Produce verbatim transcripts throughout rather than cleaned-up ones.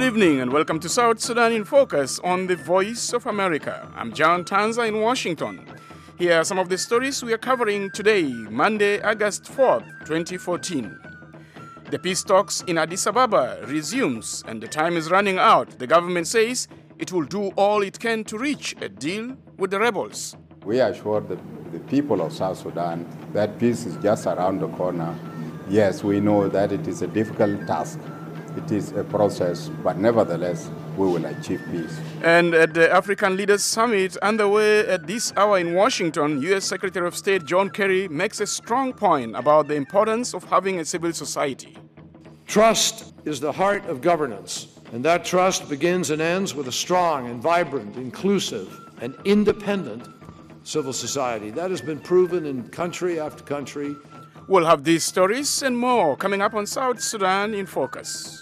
evening and welcome to South Sudan in Focus on the Voice of America. I'm John Tanza in Washington. Here are some of the stories we are covering today, Monday, August fourth, twenty fourteen. The peace talks in Addis Ababa resumes and the time is running out. The government says it will do all it can to reach a deal with the rebels. We assure the, the people of South Sudan that peace is just around the corner. Yes, we know that it is a difficult task. It is a process, but nevertheless, we will achieve peace. And at the African Leaders Summit underway at this hour in Washington, U S Secretary of State John Kerry makes a strong point about the importance of having a civil society. Trust is the heart of governance, and that trust begins and ends with a strong and vibrant, inclusive, and independent civil society. That has been proven in country after country. We'll have these stories and more coming up on South Sudan in Focus.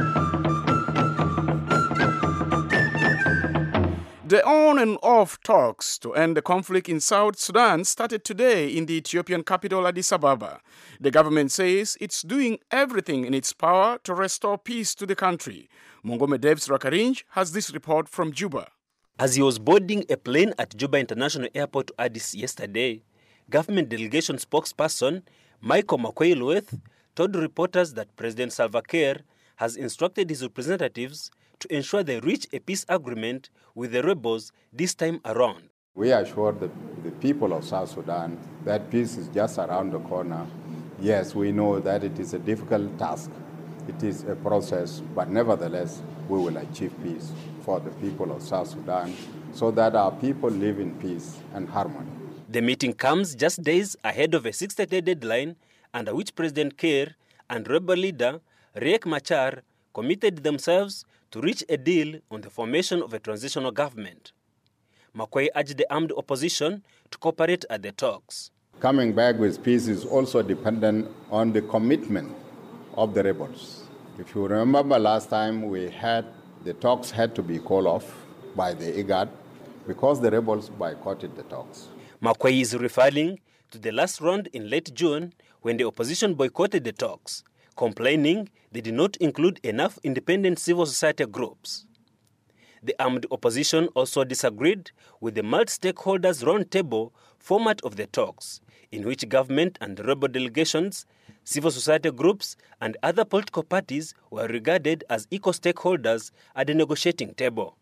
The on and off talks to end the conflict in South Sudan started today in the Ethiopian capital Addis Ababa. The government says it's doing everything in its power to restore peace to the country. Mongome Debs Rakarinj has this report from Juba. As he was boarding a plane at Juba International Airport to Addis yesterday, government delegation spokesperson Michael Makwei-Lueth told reporters that President Salva Kiir has instructed his representatives to ensure they reach a peace agreement with the rebels this time around. We assure the, the people of South Sudan that peace is just around the corner. Yes, we know that it is a difficult task. It is a process, but nevertheless, we will achieve peace for the people of South Sudan so that our people live in peace and harmony. The meeting comes just days ahead of a sixty-day deadline under which President Kiir and rebel leader Riek Machar committed themselves to reach a deal on the formation of a transitional government. Makwei urged the armed opposition to cooperate at the talks. Coming back with peace is also dependent on the commitment of the rebels. If you remember last time we had, the talks had to be called off by the IGAD because the rebels boycotted the talks. Makwei is referring to the last round in late June when the opposition boycotted the talks, complaining they did not include enough independent civil society groups. The armed opposition also disagreed with the multi-stakeholders roundtable format of the talks, in which government and rebel delegations, civil society groups, and other political parties were regarded as equal stakeholders at the negotiating table.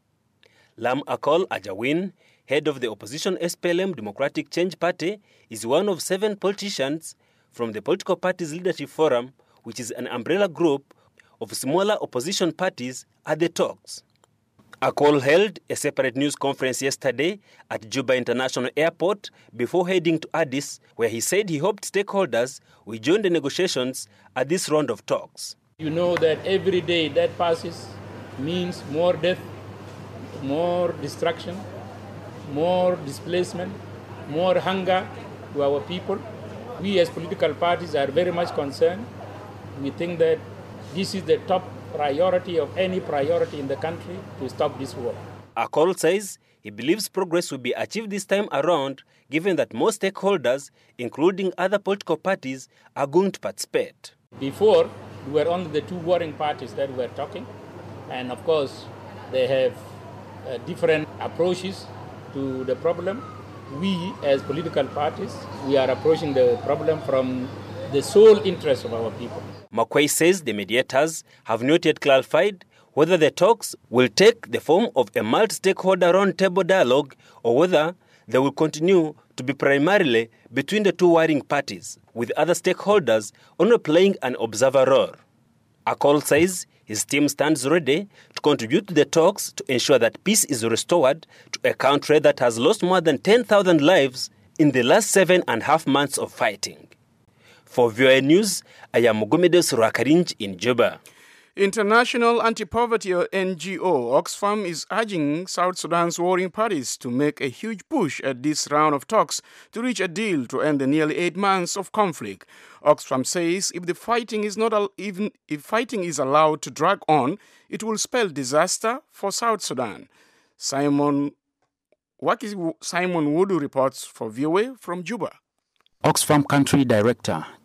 Lam Akol Ajawin, head of the opposition S P L M Democratic Change Party, is one of seven politicians from the Political Parties Leadership Forum, which is an umbrella group of smaller opposition parties at the talks. Akol held a separate news conference yesterday at Juba International Airport before heading to Addis, where he said he hoped stakeholders will join the negotiations at this round of talks. You know that every day that passes means more death, more destruction, more displacement, more hunger to our people. We as political parties are very much concerned. We think that this is the top priority of any priority in the country to stop this war. Akol says he believes progress will be achieved this time around, given that most stakeholders, including other political parties, are going to participate. Before, we were only the two warring parties that were talking, and of course, they have uh, different approaches to the problem. We, as political parties, we are approaching the problem from the sole interest of our people. Makwei says the mediators have not yet clarified whether the talks will take the form of a multi-stakeholder round-table dialogue or whether they will continue to be primarily between the two warring parties, with other stakeholders only playing an observer role. Akol says his team stands ready to contribute to the talks to ensure that peace is restored to a country that has lost more than ten thousand lives in the last seven and a half months of fighting. For V O A News, I am Mugumedes Rakarinj in Juba. International Anti-Poverty N G O Oxfam is urging South Sudan's warring parties to make a huge push at this round of talks to reach a deal to end the nearly eight months of conflict. Oxfam says if the fighting is not al- even if fighting is allowed to drag on, it will spell disaster for South Sudan. Simon Waki, Simon Wood reports for V O A from Juba. Oxfam Country Director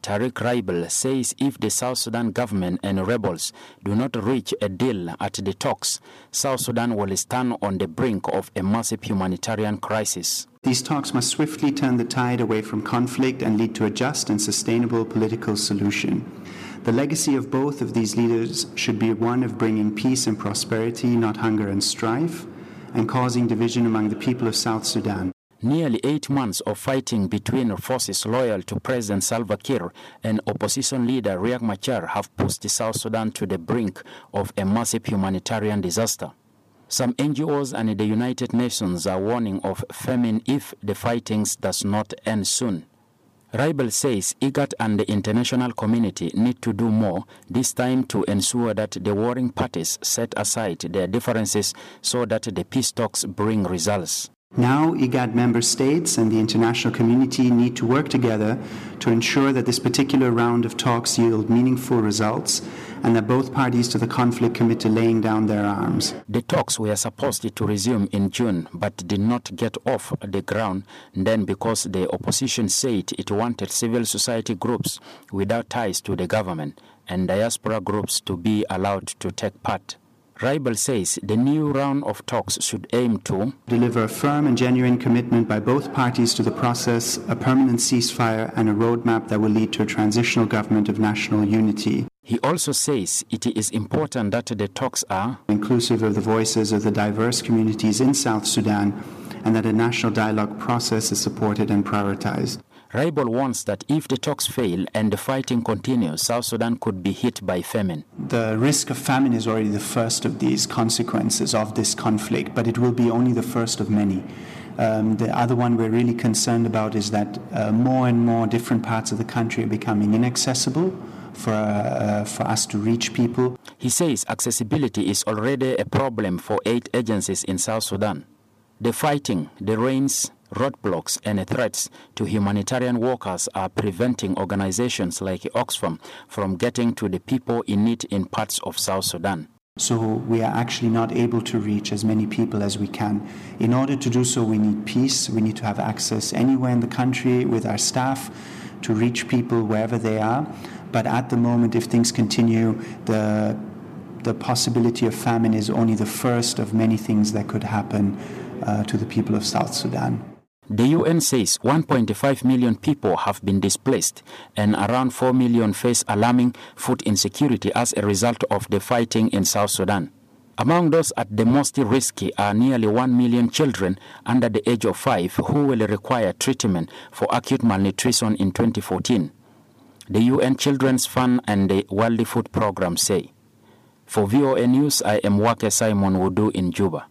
Tariq Raibel says if the South Sudan government and rebels do not reach a deal at the talks, South Sudan will stand on the brink of a massive humanitarian crisis. These talks must swiftly turn the tide away from conflict and lead to a just and sustainable political solution. The legacy of both of these leaders should be one of bringing peace and prosperity, not hunger and strife, and causing division among the people of South Sudan. Nearly eight months of fighting between forces loyal to President Salva Kiir and opposition leader Riek Machar have pushed South Sudan to the brink of a massive humanitarian disaster. Some N G Os and the United Nations are warning of famine if the fighting does not end soon. Raibel says IGAD and the international community need to do more, this time to ensure that the warring parties set aside their differences so that the peace talks bring results. Now, IGAD member states and the international community need to work together to ensure that this particular round of talks yield meaningful results and that both parties to the conflict commit to laying down their arms. The talks were supposed to resume in June but did not get off the ground then because the opposition said it wanted civil society groups without ties to the government and diaspora groups to be allowed to take part. Raibel says the new round of talks should aim to deliver a firm and genuine commitment by both parties to the process, a permanent ceasefire, and a roadmap that will lead to a transitional government of national unity. He also says it is important that the talks are inclusive of the voices of the diverse communities in South Sudan and that a national dialogue process is supported and prioritized. Raibel warns that if the talks fail and the fighting continues, South Sudan could be hit by famine. The risk of famine is already the first of these consequences of this conflict, but it will be only the first of many. Um, the other one we're really concerned about is that uh, more and more different parts of the country are becoming inaccessible for, uh, for us to reach people. He says accessibility is already a problem for eight agencies in South Sudan. The fighting, the rains, roadblocks and threats to humanitarian workers are preventing organizations like Oxfam from getting to the people in need in parts of South Sudan. So we are actually not able to reach as many people as we can. In order to do so, we need peace. We need to have access anywhere in the country with our staff to reach people wherever they are. But at the moment, if things continue, the, the possibility of famine is only the first of many things that could happen uh, to the people of South Sudan. The U N says one point five million people have been displaced and around four million face alarming food insecurity as a result of the fighting in South Sudan. Among those at the most risky are nearly one million children under the age of five who will require treatment for acute malnutrition in twenty fourteen. The U N Children's Fund and the World Food Program say. For V O A News, I am Wake Simon Wudu in Juba.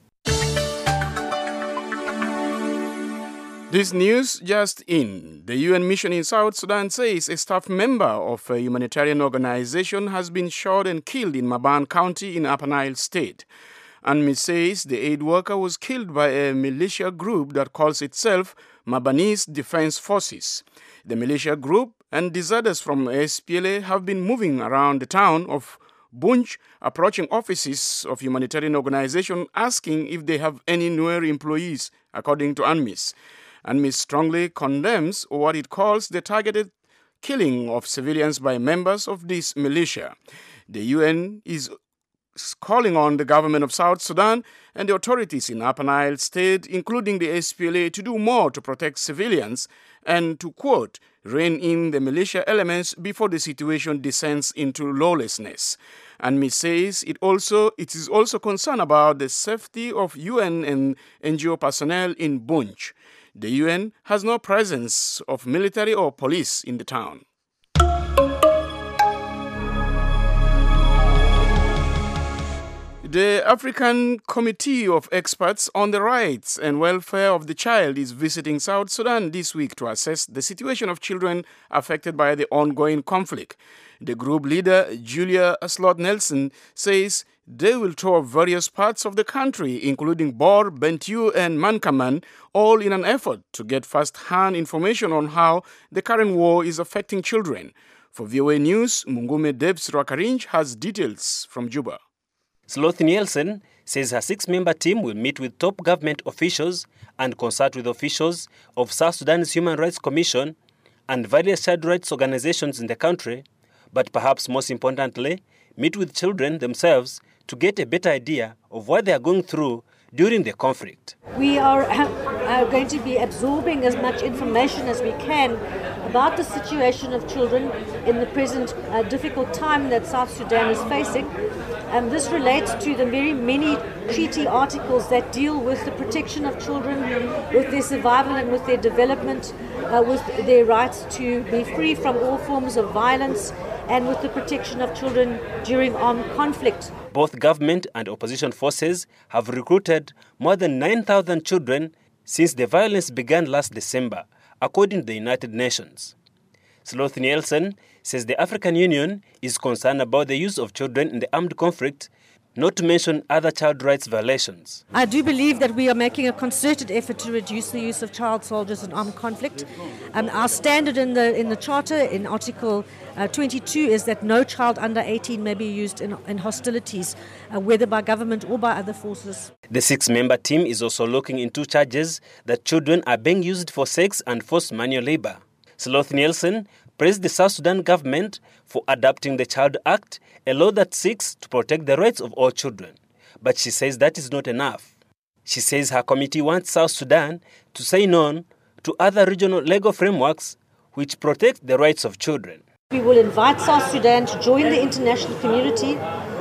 This news just in. The U N mission in South Sudan says a staff member of a humanitarian organization has been shot and killed in Maban County in Upper Nile State. UNMISS says the aid worker was killed by a militia group that calls itself Mabanese Defense Forces. The militia group and deserters from S P L A have been moving around the town of Bunch, approaching offices of humanitarian organizations asking if they have any Nuer employees, according to UNMISS. UNMISS strongly condemns what it calls the targeted killing of civilians by members of this militia. The U N is calling on the government of South Sudan and the authorities in Upper Nile State, including the S P L A, to do more to protect civilians and to, quote, rein in the militia elements before the situation descends into lawlessness. UNMISS says it also it is also concerned about the safety of U N and N G O personnel in Bunch. The U N has no presence of military or police in the town. The African Committee of Experts on the Rights and Welfare of the Child is visiting South Sudan this week to assess the situation of children affected by the ongoing conflict. The group leader, Julia Slot Nelson, says they will tour various parts of the country, including Bor, Bentiu, and Mankaman, all in an effort to get first-hand information on how the current war is affecting children. For V O A News, Mungume Debs Rakarinj has details from Juba. Sloth Nielsen says her six-member team will meet with top government officials and consult with officials of South Sudan's Human Rights Commission and various child rights organizations in the country, but perhaps most importantly, meet with children themselves to get a better idea of what they are going through during the conflict. We are, are going to be absorbing as much information as we can about the situation of children in the present uh, difficult time that South Sudan is facing. And this relates to the very many treaty articles that deal with the protection of children, with their survival and with their development, uh, with their rights to be free from all forms of violence, and with the protection of children during armed conflict. Both government and opposition forces have recruited more than nine thousand children since the violence began last December, according to the United Nations. Sloth Nielsen says the African Union is concerned about the use of children in the armed conflict, not to mention other child rights violations. I do believe that we are making a concerted effort to reduce the use of child soldiers in armed conflict. Um, our standard in the in the Charter, in Article uh, twenty-two, is that no child under eighteen may be used in, in hostilities, uh, whether by government or by other forces. The six-member team is also looking into charges that children are being used for sex and forced manual labor. Sloth Nielsen praised the South Sudan government for adopting the Child Act, a law that seeks to protect the rights of all children. But she says that is not enough. She says her committee wants South Sudan to sign on to other regional legal frameworks which protect the rights of children. We will invite South Sudan to join the international community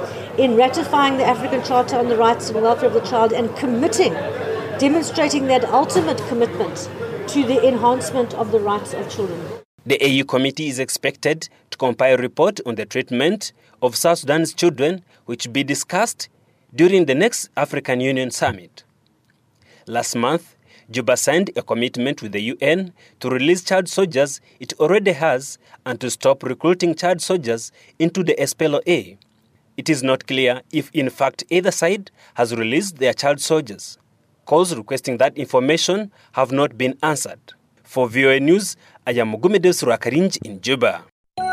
in ratifying the African Charter on the Rights and Welfare of the Child and committing, demonstrating that ultimate commitment to the enhancement of the rights of children. The A U committee is expected to compile a report on the treatment of South Sudan's children, which will be discussed during the next African Union summit. Last month, Juba signed a commitment with the U N to release child soldiers it already has and to stop recruiting child soldiers into the S P L A. It is not clear if, in fact, either side has released their child soldiers. Calls requesting that information have not been answered. For V O A News, I am Mugumedes Surakarinj in Juba.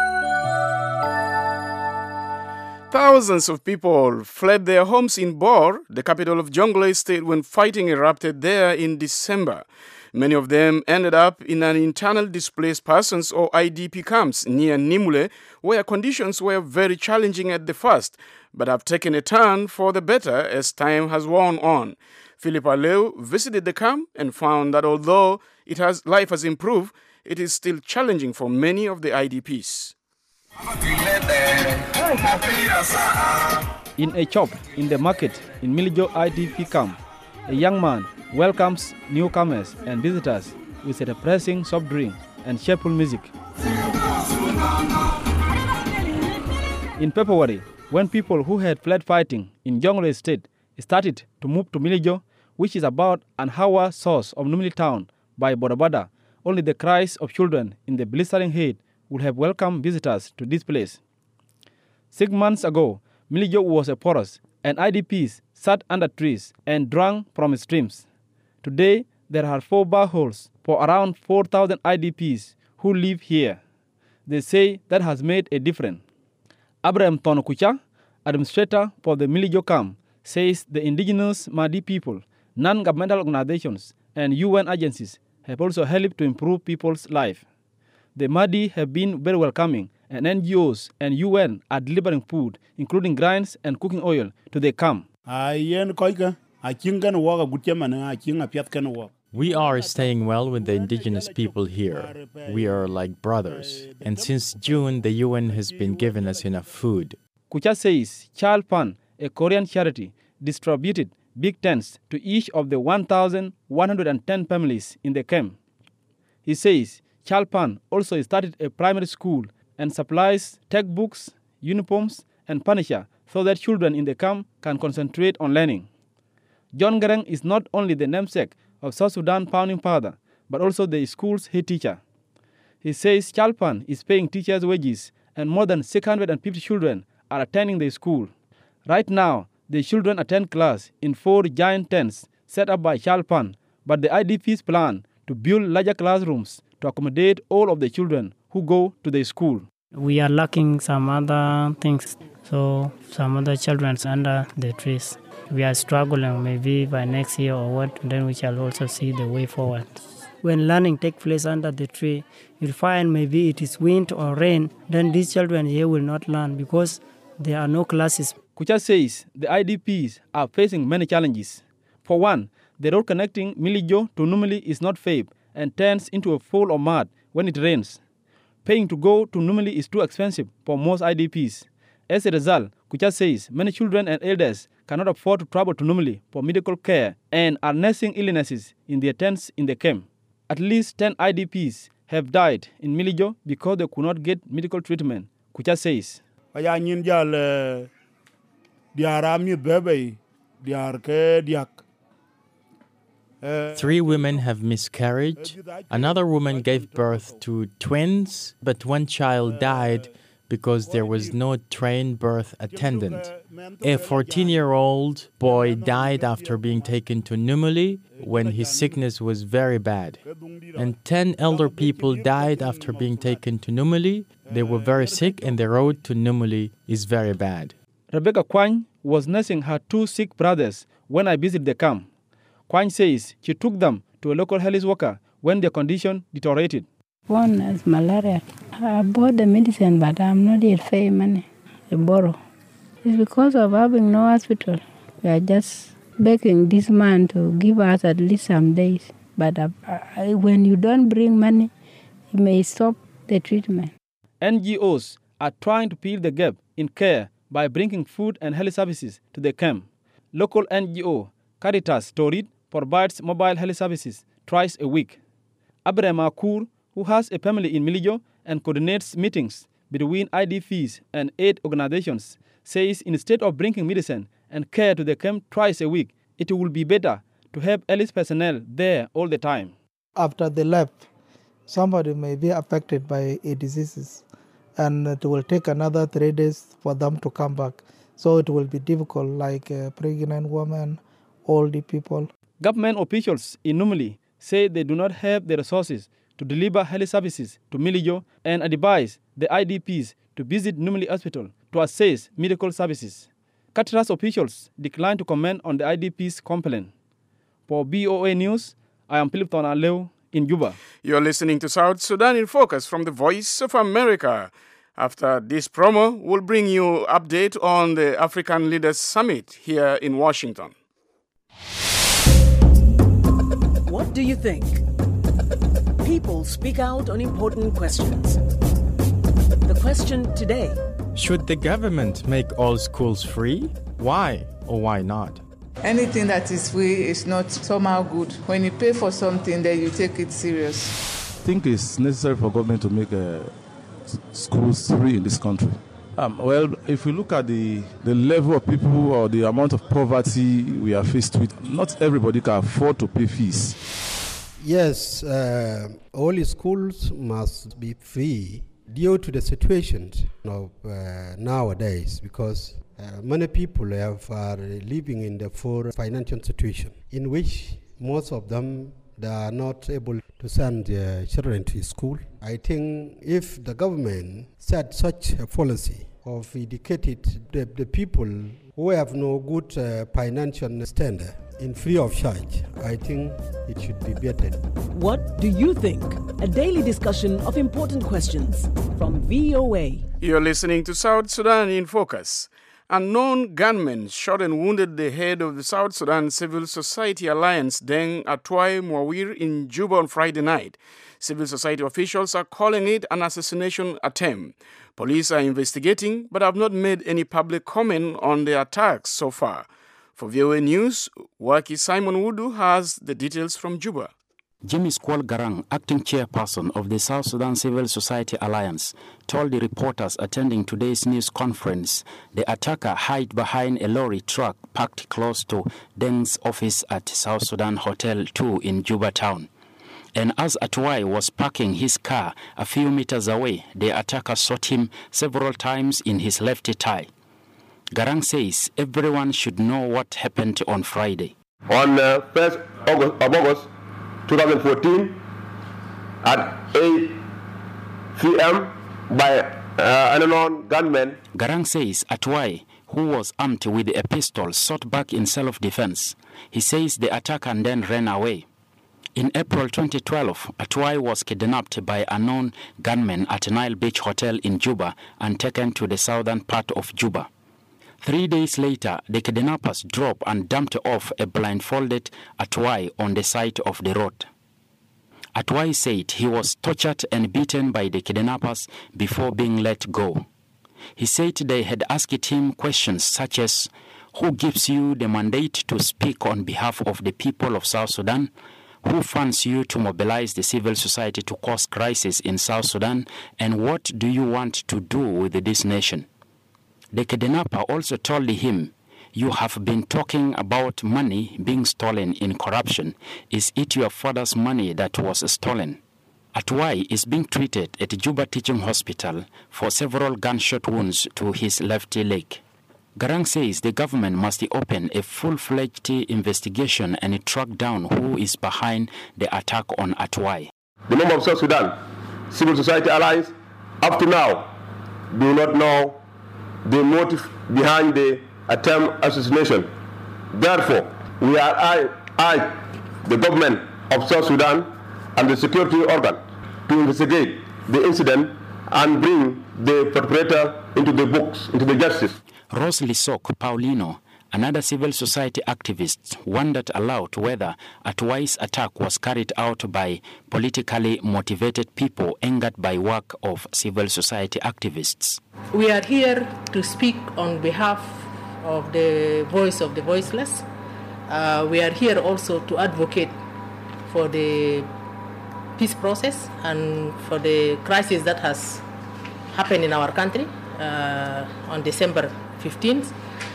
Thousands of people fled their homes in Bor, the capital of Jonglei State, when fighting erupted there in December. Many of them ended up in an internal displaced persons or I D P camps near Nimule, where conditions were very challenging at the first, but have taken a turn for the better as time has worn on. Philip Aleu visited the camp and found that although it has, life has improved, it is still challenging for many of the I D Ps. In a shop in the market in Milijo I D P camp, a young man welcomes newcomers and visitors with a depressing soft drink and cheerful music. In February, when people who had fled fighting in Jonglei State started to move to Milijo, which is about an hour south of Numili town by Bodabada, only the cries of children in the blistering heat would have welcomed visitors to this place. Six months ago, Milijo was a forest, and I D Ps sat under trees and drank from streams. Today, there are four boreholes for around four thousand I D Ps who live here. They say that has made a difference. Abraham Tonokucha, administrator for the Milijo camp, says the indigenous Madi people, non-governmental organizations, and U N agencies have also helped to improve people's life. The Madi have been very welcoming, and N G Os and U N are delivering food, including grains and cooking oil, to their camp. We are staying well with the indigenous people here. We are like brothers, and since June, the U N has been giving us enough food. Kucha says Child Fund, a Korean charity, distributed big tents to each of the one thousand one hundred ten families in the camp. He says Child Fund also started a primary school and supplies textbooks, uniforms, and furniture so that children in the camp can concentrate on learning. John Garang is not only the namesake of South Sudan founding father, but also the school's head teacher. He says Child Fund is paying teachers' wages, and more than six hundred fifty children are attending the school. Right now, the children attend class in four giant tents set up by Child Fund, but the I D Ps plan to build larger classrooms to accommodate all of the children who go to the school. We are lacking some other things, so some other children under the trees. We are struggling, maybe by next year or what, then we shall also see the way forward. when learning takes place under the tree, you'll find maybe it is wind or rain, then these children here will not learn because there are no classes. Kucha says the I D Ps are facing many challenges. For one, the road connecting Milijo to Numili is not paved and turns into a pool of mud when it rains. Paying to go to Numili is too expensive for most I D Ps. As a result, Kucha says many children and elders cannot afford to travel to Numili for medical care and are nursing illnesses in their tents in the camp. At least ten I D Ps have died in Milijo because they could not get medical treatment, Kucha says. Three women have miscarried. Another woman gave birth to twins, but one child died because there was no trained birth attendant. A fourteen-year-old boy died after being taken to Numili when his sickness was very bad. And ten elder people died after being taken to Numili. They were very sick and the road to Numili is very bad. Rebecca Kwany was nursing her two sick brothers when I visited the camp. Kwany says she took them to a local health worker when their condition deteriorated. One has malaria. I bought the medicine, but I'm not yet paying money. I borrow. It's because of having no hospital. We are just begging this man to give us at least some days. But uh, I, when you don't bring money, you may stop the treatment. N G Os are trying to fill the gap in care by bringing food and health services to the camp. Local N G O, Caritas Torit, provides mobile health services twice a week. Abraham Akur, who has a family in Milijo and coordinates meetings between I D Ps and aid organizations, says instead of bringing medicine and care to the camp twice a week, it will be better to have health personnel there all the time. After they left, somebody may be affected by a disease, and it will take another three days for them to come back. So it will be difficult, like a pregnant woman, older people. Government officials in Numili say they do not have the resources to deliver health services to Milijo and advise the I D Ps to visit Numili Hospital to assess medical services. Caritas officials declined to comment on the I D Ps' complaint. For B O A News, I am Philip Tonaleu in Juba. You're listening to South Sudan in Focus from the Voice of America. After this promo, we'll bring you an update on the African Leaders Summit here in Washington. What do you think? People speak out on important questions. The question today: should the government make all schools free? Why or why not? Anything that is free is not somehow good. When you pay for something, then you take it serious. I think it's necessary for government to make uh, schools free in this country. Um, well, if we look at the, the level of people or the amount of poverty we are faced with, not everybody can afford to pay fees. Yes, uh, all schools must be free due to the situation of uh, nowadays, because uh, many people have, are living in the poor financial situation in which most of them they are not able to send their children to school. I think if the government set such a policy of educated the, the people who have no good uh, financial standard in free of charge, I think it should be better. What do you think? A daily discussion of important questions from V O A. You're listening to South Sudan in Focus. Unknown gunmen shot and wounded the head of the South Sudan Civil Society Alliance, Deng Atwai Mwawir, in Juba on Friday night. Civil society officials are calling it an assassination attempt. Police are investigating but have not made any public comment on the attacks so far. For V O A News, Waki Simon Wudu has the details from Juba. Jimmy Squall Garang, acting chairperson of the South Sudan Civil Society Alliance, told the reporters attending today's news conference the attacker hid behind a lorry truck parked close to Deng's office at South Sudan Hotel two in Juba town. And as Atwai was parking his car a few meters away, the attacker shot him several times in his left thigh. Garang says everyone should know what happened on Friday. On uh, first August, of August twenty fourteen, at eight p.m. by uh, an unknown gunman. Garang says Atwai, who was armed with a pistol, shot back in self-defense. He says the attacker then ran away. In April twenty twelve, Atuai was kidnapped by unknown gunmen at Nile Beach Hotel in Juba and taken to the southern part of Juba. Three days later, the kidnappers dropped and dumped off a blindfolded Atuai on the side of the road. Atuai said he was tortured and beaten by the kidnappers before being let go. He said they had asked him questions such as, "Who gives you the mandate to speak on behalf of the people of South Sudan? Who funds you to mobilize the civil society to cause crisis in South Sudan? And what do you want to do with this nation?" The kidnapper also told him, "You have been talking about money being stolen in corruption. Is it your father's money that was stolen?" Atuai is being treated at Juba Teaching Hospital for several gunshot wounds to his left leg. Garang says the government must open a full-fledged investigation and track down who is behind the attack on Atuai. The member of South Sudan Civil Society Alliance, up to now, do not know the motive behind the attempt assassination. Therefore, we are I, I, the government of South Sudan and the security organ to investigate the incident and bring the perpetrator into the books, into the justice. Rose Lisok Paulino, another civil society activist, wondered aloud whether Atuai's attack was carried out by politically motivated people angered by work of civil society activists. We are here to speak on behalf of the voice of the voiceless. Uh, we are here also to advocate for the peace process and for the crisis that has happened in our country uh, on December fifteenth.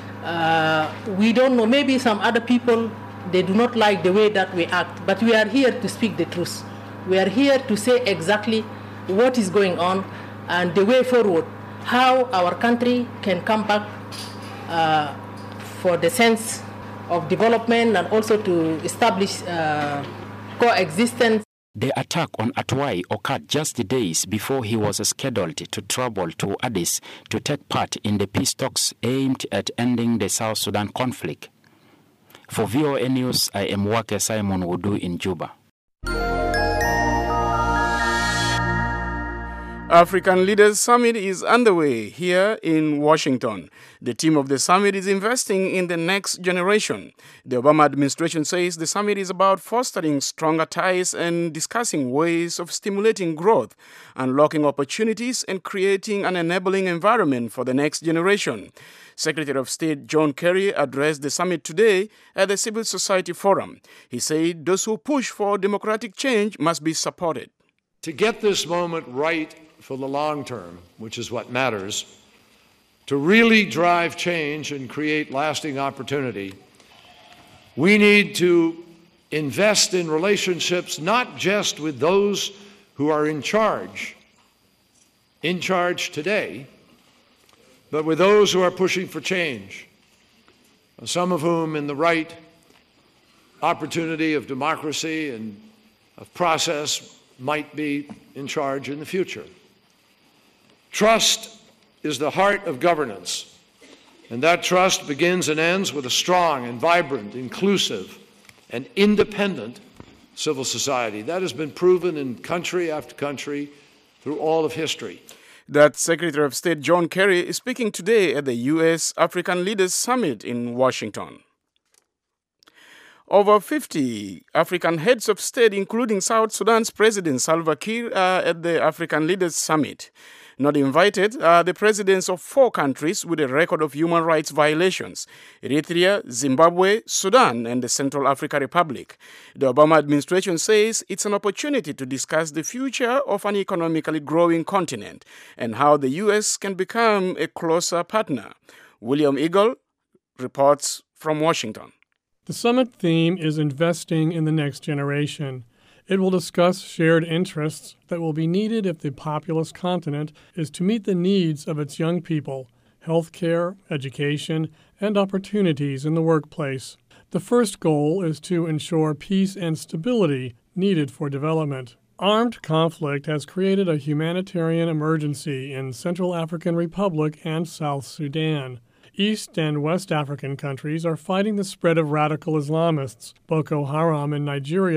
Uh, we don't know, maybe some other people, they do not like the way that we act, but we are here to speak the truth. We are here to say exactly what is going on and the way forward, how our country can come back uh, for the sense of development and also to establish uh, coexistence. The attack on Atuai occurred just days before he was scheduled to travel to Addis to take part in the peace talks aimed at ending the South Sudan conflict. For V O A News, I am Wake Simon Wudu in Juba. African Leaders Summit is underway here in Washington. The theme of the summit is investing in the next generation. The Obama administration says the summit is about fostering stronger ties and discussing ways of stimulating growth, unlocking opportunities, and creating an enabling environment for the next generation. Secretary of State John Kerry addressed the summit today at the Civil Society Forum. He said those who push for democratic change must be supported. To get this moment right for the long term, which is what matters, to really drive change and create lasting opportunity, we need to invest in relationships not just with those who are in charge, in charge today, but with those who are pushing for change, some of whom in the right opportunity of democracy and of process might be in charge in the future. Trust is the heart of governance, and that trust begins and ends with a strong and vibrant, inclusive, and independent civil society. That has been proven in country after country through all of history. That Secretary of State John Kerry is speaking today at the U S African Leaders Summit in Washington. Over fifty African heads of state, including South Sudan's President Salva Kiir, are at the African Leaders Summit. Not invited are the presidents of four countries with a record of human rights violations: Eritrea, Zimbabwe, Sudan, and the Central African Republic. The Obama administration says it's an opportunity to discuss the future of an economically growing continent and how the U S can become a closer partner. William Eagle reports from Washington. The summit theme is investing in the next generation. It will discuss shared interests that will be needed if the populous continent is to meet the needs of its young people, health care, education, and opportunities in the workplace. The first goal is to ensure peace and stability needed for development. Armed conflict has created a humanitarian emergency in Central African Republic and South Sudan. East and West African countries are fighting the spread of radical Islamists, Boko Haram in Nigeria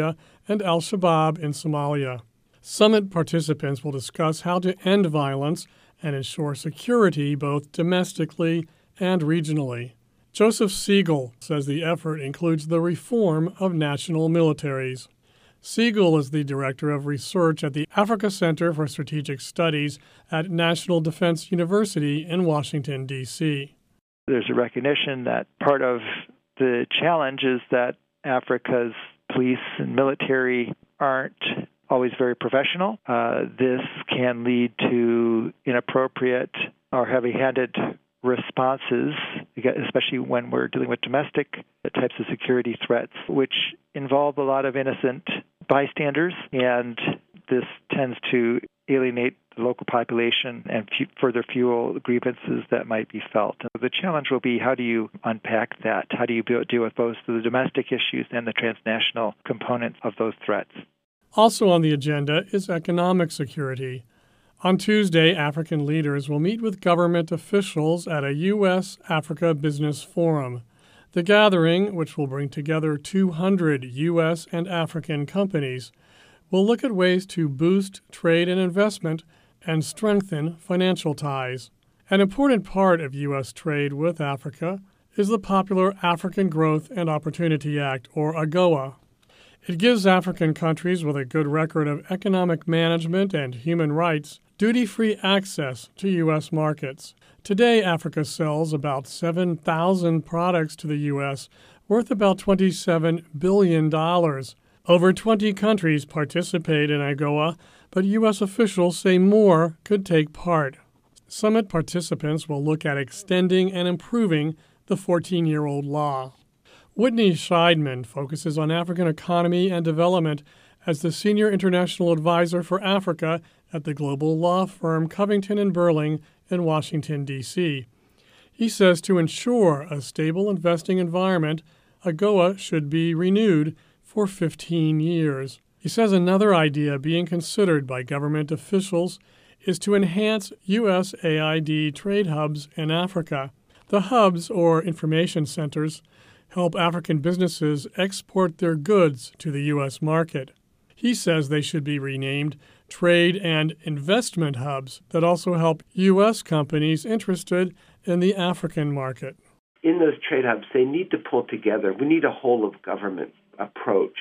and al-Shabaab in Somalia. Summit participants will discuss how to end violence and ensure security both domestically and regionally. Joseph Siegel says the effort includes the reform of national militaries. Siegel is the director of research at the Africa Center for Strategic Studies at National Defense University in Washington, D C There's a recognition that part of the challenge is that Africa's police and military aren't always very professional. Uh, this can lead to inappropriate or heavy-handed responses, especially when we're dealing with domestic types of security threats, which involve a lot of innocent bystanders, and this tends to alienate the local population and f- further fuel grievances that might be felt. The challenge will be, how do you unpack that? How do you deal with both the domestic issues and the transnational components of those threats? Also on the agenda is economic security. On Tuesday, African leaders will meet with government officials at a U S Africa Business Forum. The gathering, which will bring together two hundred U S and African companies, will look at ways to boost trade and investment and strengthen financial ties. An important part of U S trade with Africa is the popular African Growth and Opportunity Act, or AGOA. It gives African countries with a good record of economic management and human rights duty-free access to U S markets. Today, Africa sells about seven thousand products to the U S, worth about twenty-seven billion dollars. Over twenty countries participate in AGOA, but U S officials say more could take part. Summit participants will look at extending and improving the fourteen-year-old law. Whitney Scheidman focuses on African economy and development as the Senior International Advisor for Africa at the global law firm Covington and Burling in Washington, D C He says to ensure a stable investing environment, AGOA should be renewed for fifteen years. He says another idea being considered by government officials is to enhance U S A I D trade hubs in Africa. The hubs, or information centers, help African businesses export their goods to the U S market. He says they should be renamed trade and investment hubs that also help U S companies interested in the African market. In those trade hubs, they need to pull together. We need a whole-of-government approach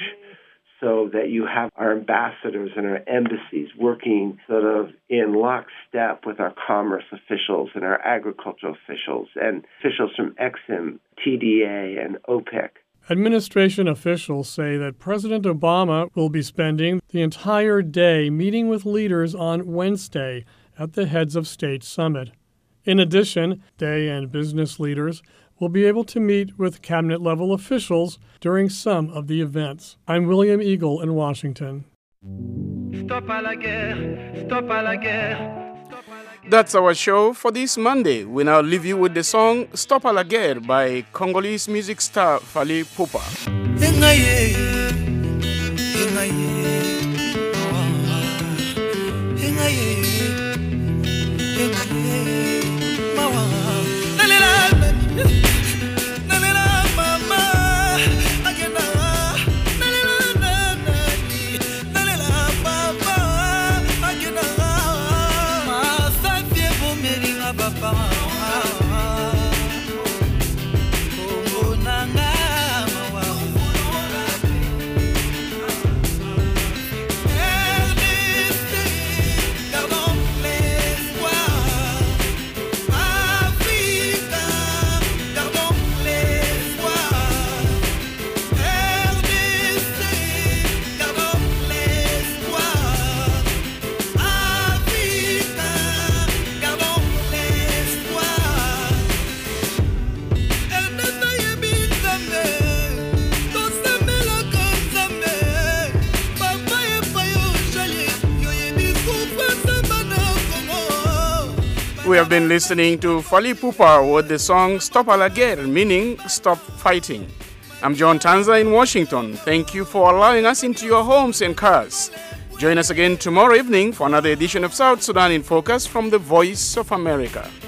so that you have our ambassadors and our embassies working sort of in lockstep with our commerce officials and our agricultural officials and officials from Exim, T D A, and OPEC. Administration officials say that President Obama will be spending the entire day meeting with leaders on Wednesday at the Heads of State Summit. In addition, Day and business leaders will be able to meet with cabinet-level officials during some of the events. I'm William Eagle in Washington. Stop à la guerre, stop à la guerre. That's our show for this Monday. We now leave you with the song Stop à la guerre by Congolese music star Fally Ipupa. We have been listening to Fally Ipupa with the song Stop à la guerre, meaning stop fighting. I'm John Tanza in Washington. Thank you for allowing us into your homes and cars. Join us again tomorrow evening for another edition of South Sudan in Focus from the Voice of America.